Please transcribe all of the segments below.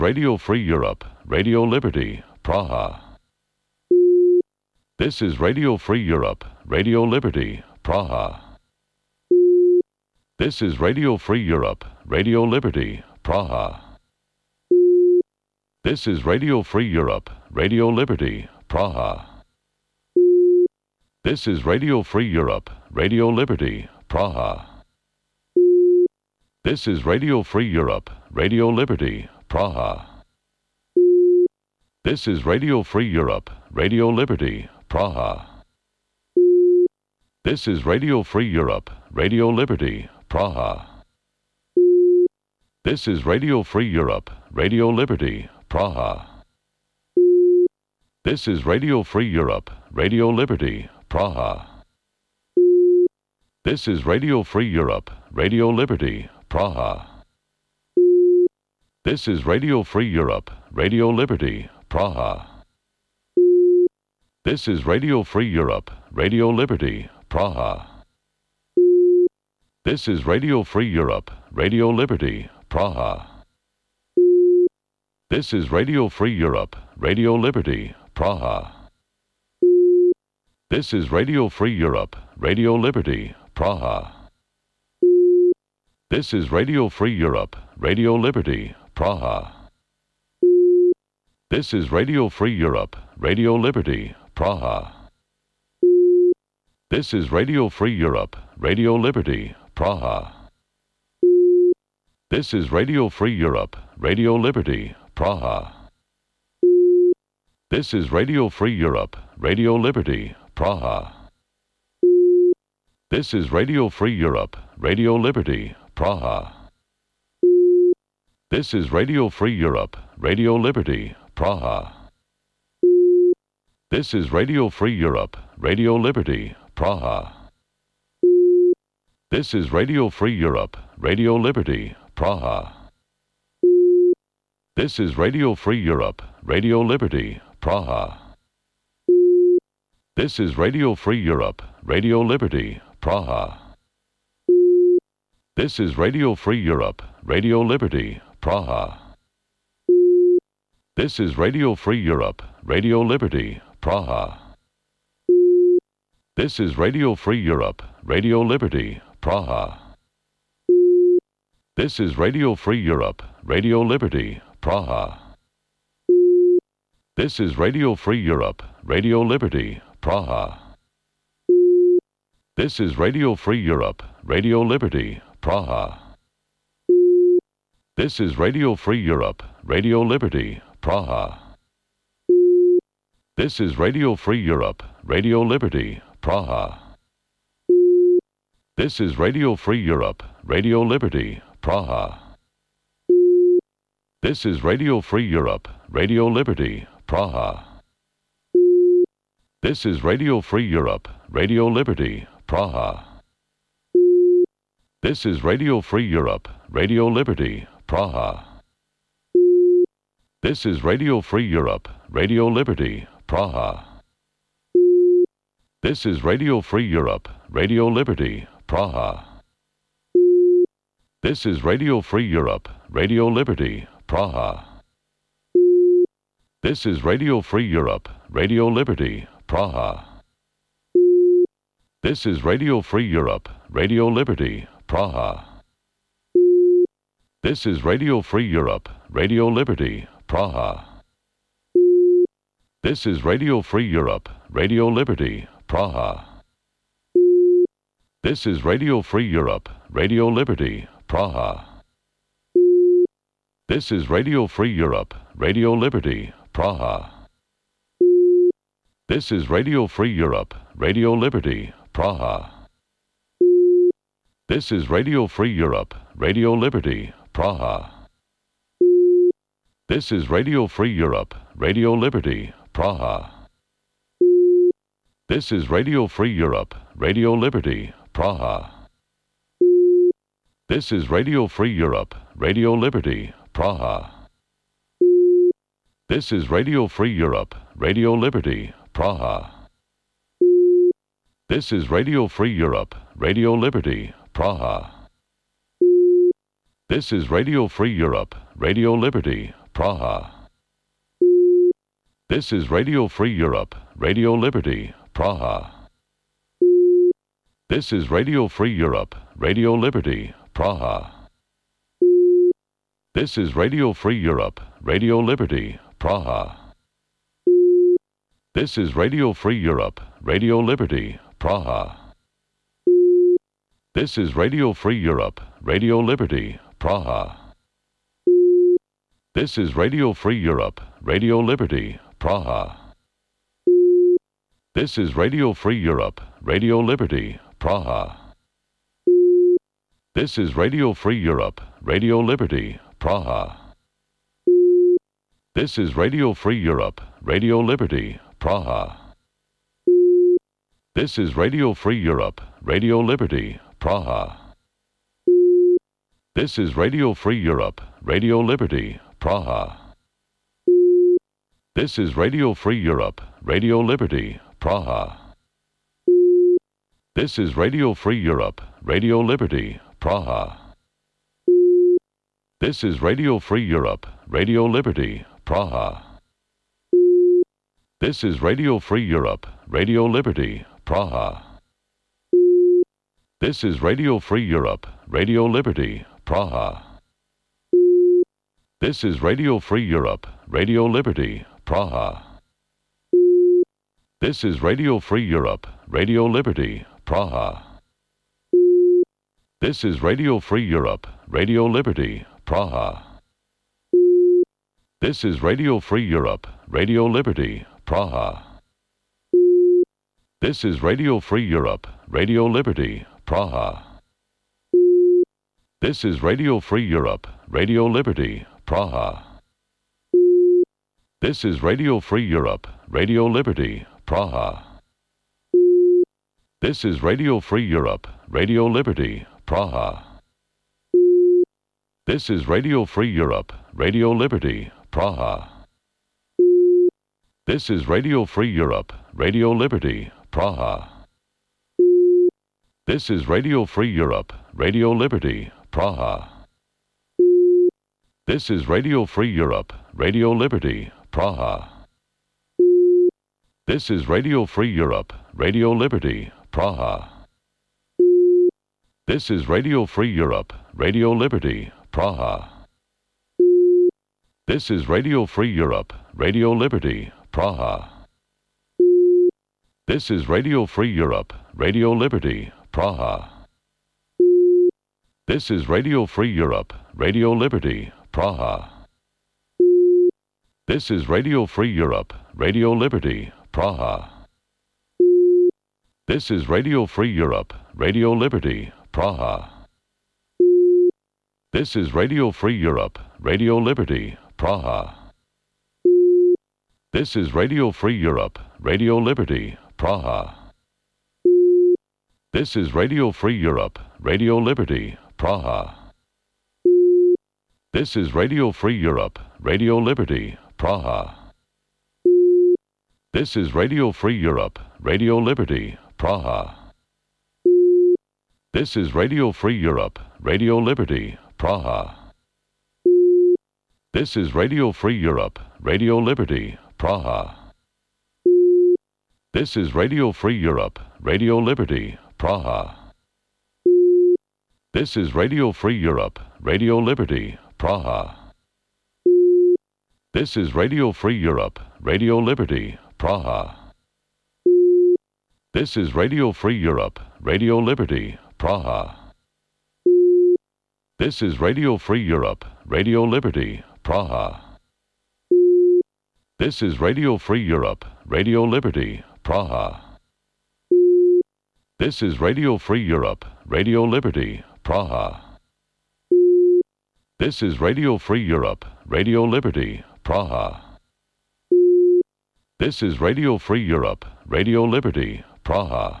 Radio Free Europe, Radio Liberty, Praha. This is Radio Free Europe, Radio Liberty, Praha. This is Radio Free Europe, Radio Liberty, Praha. This is Radio Free Europe, Radio Liberty, Praha. This is Radio Free Europe, Radio Liberty, Praha. This is Radio Free Europe, Radio Liberty, Praha. This is Radio Free Europe, Radio Liberty, Praha. This is Radio Free Europe, Radio Liberty, Praha. This is Radio Free Europe, Radio Liberty, Praha. This is Radio Free Europe, Radio Liberty, Praha. This is Radio Free Europe, Radio Liberty, Praha. This is Radio Free Europe, Radio Liberty, Praha. This is Radio Free Europe, Radio Liberty, Praha. This is Radio Free Europe, Radio Liberty, Praha. This is Radio Free Europe, Radio Liberty, Praha. This is Radio Free Europe, Radio Liberty, Praha. This is Radio Free Europe, Radio Liberty, Praha. This is Radio Free Europe, Radio Liberty, Praha. This is Radio Free Europe, Radio Liberty, Praha. This is Radio Free Europe, Radio Liberty, Praha. This is Radio Free Europe, Radio Liberty, Praha. This is Radio Free Europe, Radio Liberty, Praha. This is Radio Free Europe, Radio Liberty, Praha. This is Radio Free Europe, Radio Liberty, Praha. This is Radio Free Europe, Radio Liberty, Praha. This is Radio Free Europe, Radio Liberty, Praha. This is Radio Free Europe, Radio Liberty, Praha. This is Radio Free Europe, Radio Liberty, Praha. This is Radio Free Europe, Radio Liberty, Praha. This is Radio Free Europe, Radio Liberty, Praha. This is Radio Free Europe, Radio Liberty, Praha. This is Radio Free Europe, Radio Liberty, Praha. This is Radio Free Europe, Radio Liberty, Praha. This is Radio Free Europe, Radio Liberty, Praha. This is Radio Free Europe, Radio Liberty, Praha. This is Radio Free Europe, Radio Liberty, Praha. This is Radio Free Europe, Radio Liberty, Praha. This is Radio Free Europe, Radio Liberty, Praha. This is Radio Free Europe, Radio Liberty, Praha. This is Radio Free Europe, Radio Liberty, Praha. This is Radio Free Europe, Radio Liberty, Praha. This is Radio Free Europe, Radio Liberty, Praha. This is Radio Free Europe, Radio Liberty, Praha. This is Radio Free Europe, Radio Liberty, Praha. This is Radio Free Europe, Radio Liberty, Praha. This is Radio Free Europe, Radio Liberty, Praha. This is Radio Free Europe, Radio Liberty, Praha. This is Radio Free Europe, Radio Liberty, Praha. This is Radio Free Europe, Radio Liberty, Praha. This is Radio Free Europe, Radio Liberty, Praha. This is Radio Free Europe, Radio Liberty, Praha. This is Radio Free Europe, Radio Liberty, Praha. This is Radio Free Europe, Radio Liberty, Praha. This is Radio Free Europe, Radio Liberty, Praha. This is Radio Free Europe, Radio Liberty, Praha. This is Radio Free Europe, Radio Liberty, Praha. This is Radio Free Europe, Radio Liberty, Praha. This is Radio Free Europe, Radio Liberty, Praha. This is Radio Free Europe, Radio Liberty, Praha. This is Radio Free Europe, Radio Liberty, Praha. This is Radio Free Europe, Radio Liberty, Praha. This is Radio Free Europe, Radio Liberty, Praha. This is Radio Free Europe, Radio Liberty, Praha. This is Radio Free Europe, Radio Liberty, Praha. This is Radio Free Europe, Radio Liberty, Praha. This is Radio Free Europe, Radio Liberty, Praha. This is Radio Free Europe, Radio Liberty, Praha. This is Radio Free Europe, Radio Liberty, Praha. This is Radio Free Europe, Radio Liberty, Praha. This is Radio Free Europe, Radio Liberty, Praha. This is Radio Free Europe, Radio Liberty, Praha. This is Radio Free Europe, Radio Liberty, Praha. This is Radio Free Europe, Radio Liberty, Praha. This is Radio Free Europe, Radio Liberty, Praha. This is Radio Free Europe, Radio Liberty, Praha. This is Radio Free Europe, Radio Liberty, Praha. This is Radio Free Europe, Radio Liberty, Praha. This is Radio Free Europe, Radio Liberty, Praha. This is Radio Free Europe, Radio Liberty, Praha. This is Radio Free Europe, Radio Liberty, Praha. This is Radio Free Europe, Radio Liberty, Praha. This is Radio Free Europe, Radio Liberty, Praha. This is Radio Free Europe, Radio Liberty, Praha. This is Radio Free Europe, Radio Liberty, Praha. This is Radio Free Europe, Radio Liberty, Praha. This is Radio Free Europe, Radio Liberty, Praha. This is Radio Free Europe, Radio Liberty, Praha. This is Radio Free Europe, Radio Liberty, Praha. This is Radio Free Europe, Radio Liberty, Praha. This is Radio Free Europe, Radio Liberty, Praha. This is Radio Free Europe, Radio Liberty, Praha. This is Radio Free Europe, Radio Liberty, Praha. This is Radio Free Europe, Radio Liberty, Praha. This is Radio Free Europe, Radio Liberty, Praha. This is Radio Free Europe, Radio Liberty, Praha. This is Radio Free Europe, Radio Liberty, Praha. This is Radio Free Europe, Radio Liberty, Praha. This is Radio Free Europe, Radio Liberty, Praha. This is Radio Free Europe, Radio Liberty, Praha. This is Radio Free Europe, Radio Liberty, Praha. This is Radio Free Europe, Radio Liberty, Praha. This is Radio Free Europe, Radio Liberty, Praha. This is Radio Free Europe, Radio Liberty, Praha. This is Radio Free Europe, Radio Liberty, Praha. This is Radio Free Europe, Radio Liberty, Praha. This is Radio Free Europe, Radio Liberty, Praha. This is Radio Free Europe, Radio Liberty, Praha.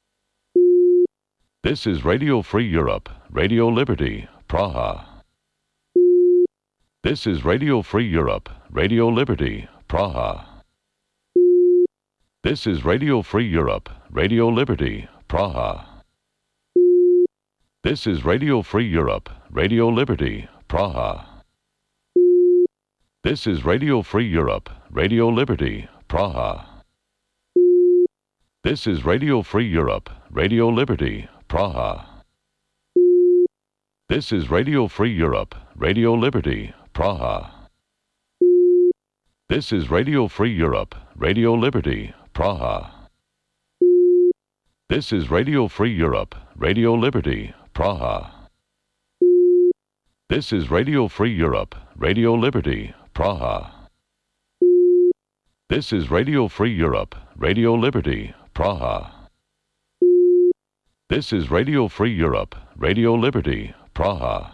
This is Radio Free Europe, Radio Liberty, Praha. This is Radio Free Europe, Radio Liberty, Praha. This is Radio Free Europe, Radio Liberty, Praha. This is Radio Free Europe, Radio Liberty, Praha. This is Radio Free Europe, Radio Liberty, Praha. This is Radio Free Europe, Radio Liberty, Praha. This is Radio Free Europe, Radio Liberty, Praha. This is Radio Free Europe, Radio Liberty, Praha. This is Radio Free Europe, Radio Liberty, Praha. This is Radio Free Europe, Radio Liberty, Praha. This is Radio Free Europe, Radio Liberty, Praha. This is Radio Free Europe, Radio Liberty, Praha.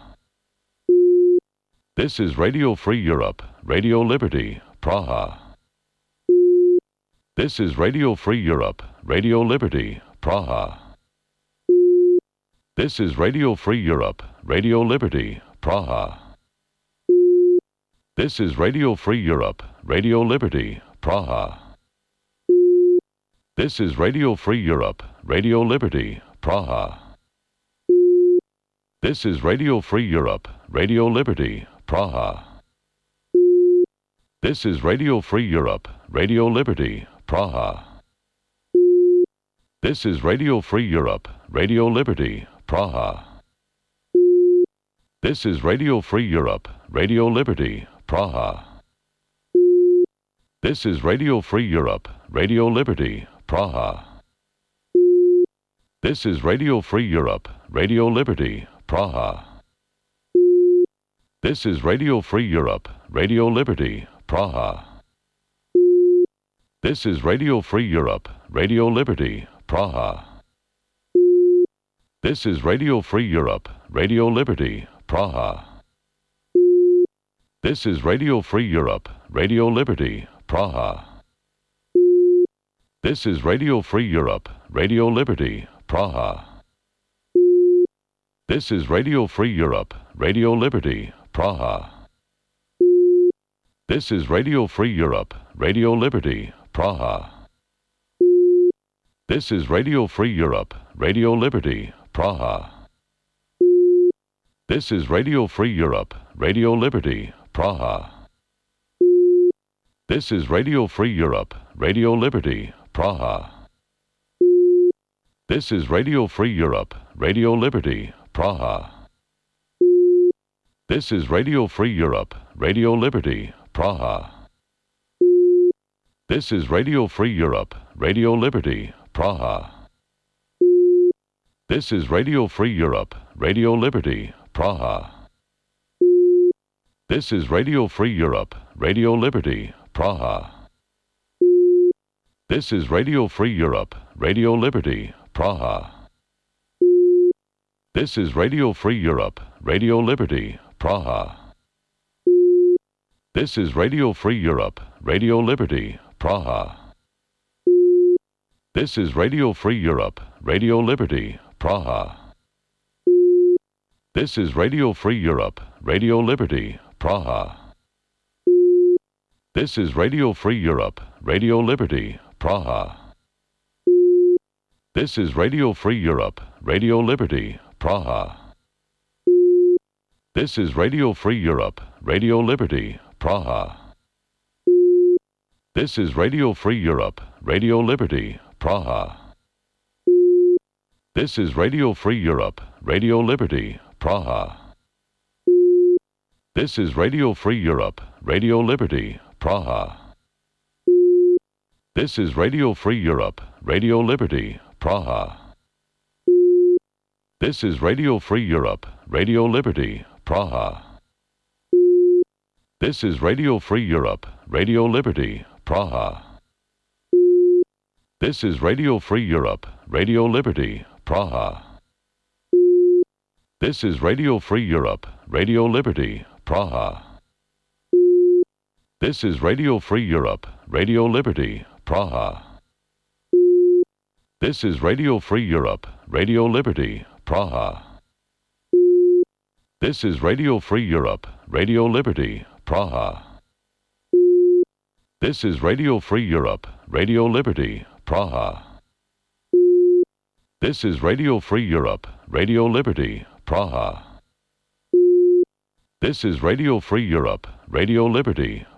This is Radio Free Europe, Radio Liberty, Praha. This is Radio Free Europe, Radio Liberty, Praha. This is Radio Free Europe, Radio Liberty, Praha. This is Radio Free Europe, Radio Liberty, Praha. This is Radio Free Europe, Radio Liberty, Praha. This is Radio Free Europe, Radio Liberty, Praha. This is Radio Free Europe, Radio Liberty, Praha. This is Radio Free Europe, Radio Liberty, Praha. This is Radio Free Europe, Radio Liberty, Praha. This is Radio Free Europe, Radio Liberty, Praha. This is Radio Free Europe, Radio Liberty, Praha. This is Radio Free Europe, Radio Liberty, Praha. This is Radio Free Europe, Radio Liberty, Praha. This is Radio Free Europe, Radio Liberty, Praha. This is Radio Free Europe, Radio Liberty, Praha. This is Radio Free Europe, Radio Liberty, Praha. This is Radio Free Europe, Radio Liberty, Praha. This is Radio Free Europe, Radio Liberty, Praha. This is Radio Free Europe, Radio Liberty, Praha. This is Radio Free Europe, Radio Liberty, Praha. This is Radio Free Europe, Radio Liberty, Praha. This is Radio Free Europe, Radio Liberty, Praha. This is Radio Free Europe, Radio Liberty, Praha. This is Radio Free Europe, Radio Liberty, Praha. This is Radio Free Europe, Radio Liberty, Praha. This is Radio Free Europe, Radio Liberty, Praha. This is Radio Free Europe, Radio Liberty, Praha. This is Radio Free Europe, Radio Liberty, Praha. This is Radio Free Europe, Radio Liberty, Praha. This is Radio Free Europe, Radio Liberty, Praha. This is Radio Free Europe, Radio Liberty, Praha. This is Radio Free Europe, Radio Liberty, Praha. This is Radio Free Europe, Radio Liberty, Praha. This is Radio Free Europe, Radio Liberty, Praha. This is Radio Free Europe, Radio Liberty, Praha. This is Radio Free Europe, Radio Liberty, Praha. This is Radio Free Europe, Radio Liberty, Praha. This is Radio Free Europe, Radio Liberty, Praha. This is Radio Free Europe, Radio Liberty, Praha. This is Radio Free Europe, Radio Liberty, Praha. This is Radio Free Europe, Radio Liberty, Praha. This is Radio Free Europe, Radio Liberty, Praha. This is Radio Free Europe, Radio Liberty, Praha. This is Radio Free Europe, Radio Liberty, Praha. This is Radio Free Europe, Radio Liberty, Praha. This is Radio Free Europe, Radio Liberty, Praha. This is Radio Free Europe, Radio Liberty, Praha. This is Radio Free Europe, Radio Liberty,